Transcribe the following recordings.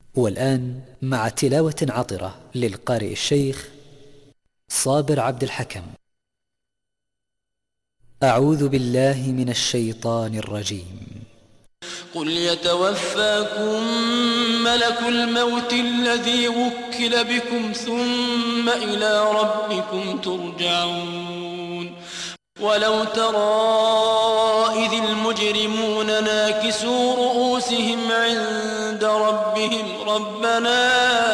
والآن مع تلاوة عطرة للقارئ الشيخ صابر عبد الحكم. أعوذ بالله من الشيطان الرجيم. قل يتوفاكم ملك الموت الذي وكل بكم ثم إلى ربكم ترجعون. ولو ترى إذ المجرمون ناكسوا رؤوسهم عند ربهم ربنا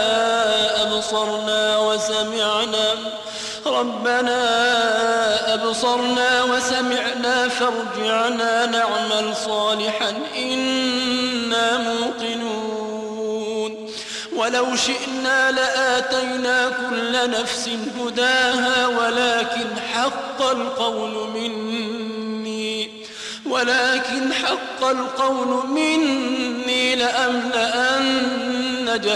أبصرنا وسمعنا فارجعنا نعمل صالحا إنا موقنون. ولو شئنا لآتينا كل نفس هداها ولكن حق القول مني لأملأن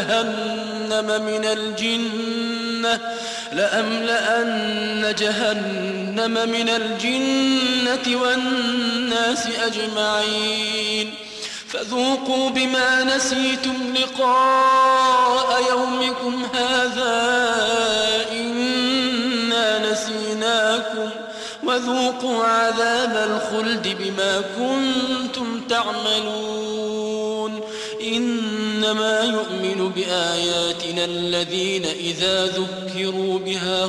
جهنم من الجنة والناس أجمعين. فذوقوا بما نسيتم لقاء يومكم هذا إنا نسيناكم وذوقوا عذاب الخلد بما كنتم تعملون. إنما يؤمن بآياتنا الذين إذا ذكروا بها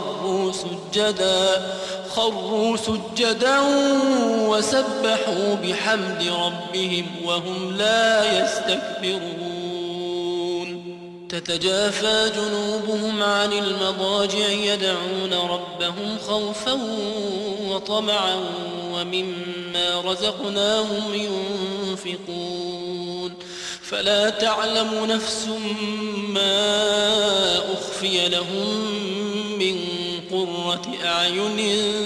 خروا سجدا وسبحوا بحمد ربهم وهم لا يستكبرون. تتجافى جنوبهم عن المضاجع يدعون ربهم خوفا وطمعا ومما رزقناهم ينفقون. فلا تعلم نفس ما أخفي لهم من قرة أعين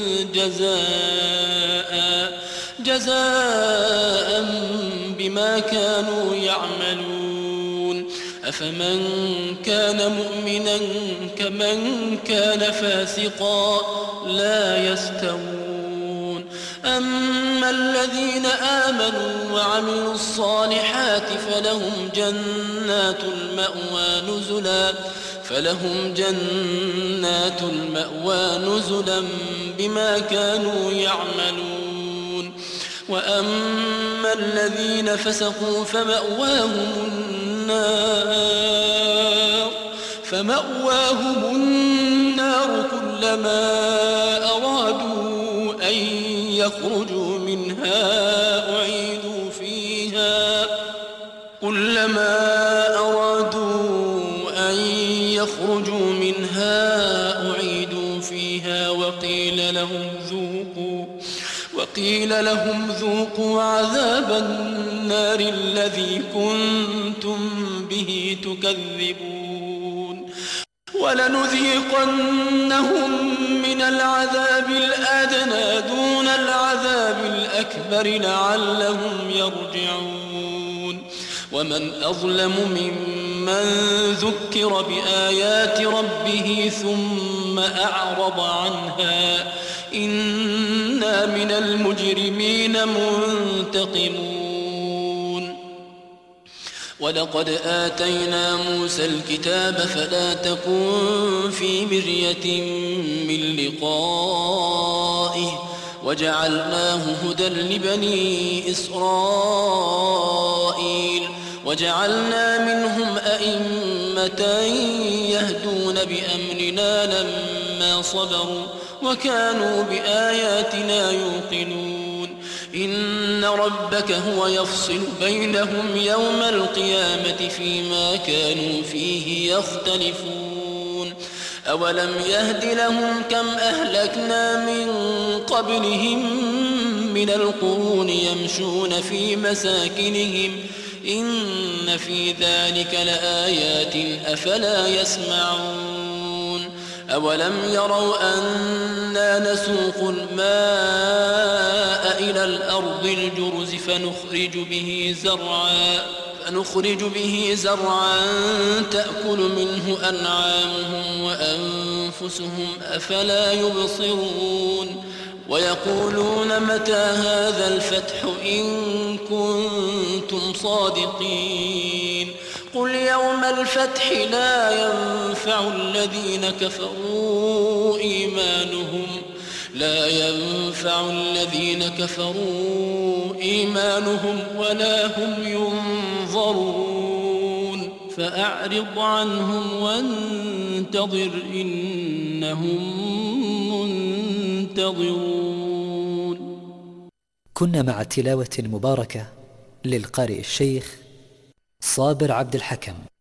جزاء بما كانوا يعملون. أفمن كان مؤمنا كمن كان فاسقا لا يستوون. أما الذين آمنوا وعملوا الصالحات فلهم جنات المأوى نزلا بما كانوا يعملون. وأما الذين فسقوا فمأواهم النار كلما أرادوا أن يخرجوا منها أعيدوا فيها وقيل لهم ذوقوا عذاب النار الذي كنتم به تكذبون. ولنذيقنهم من العذاب الأدنى دون العذاب الأكبر لعلهم يرجعون. ومن أظلم ممن ذكر بآيات ربه ثم أعرض عنها إنا من المجرمين منتقمون. ولقد آتينا موسى الكتاب فلا تكن في مرية من لقائه وجعلناه هدى لبني إسرائيل. وجعلنا منهم أئمة يهدون بأمرنا لما صبروا وكانوا بآياتنا يوقنون. إن ربك هو يفصل بينهم يوم القيامة فيما كانوا فيه يختلفون. أولم يهد لهم كم أهلكنا من قبلهم من القرون يمشون في مساكنهم إن في ذلك لآيات أفلا يسمعون. أولم يروا أنا نسوق الماء إلى الأرض الجرز فنخرج به زرعا تأكل منه أنعامهم وأنفسهم أفلا يبصرون. ويقولون متى هذا الفتح إن كنتم صادقين. قل يوم الفتح لا ينفع الذين كفروا إيمانهم ولا هم ينظرون فأعرض عنهم وانتظر إنهم منتظرون. كنا مع تلاوة مباركة للقارئ الشيخ صابر عبد الحكم.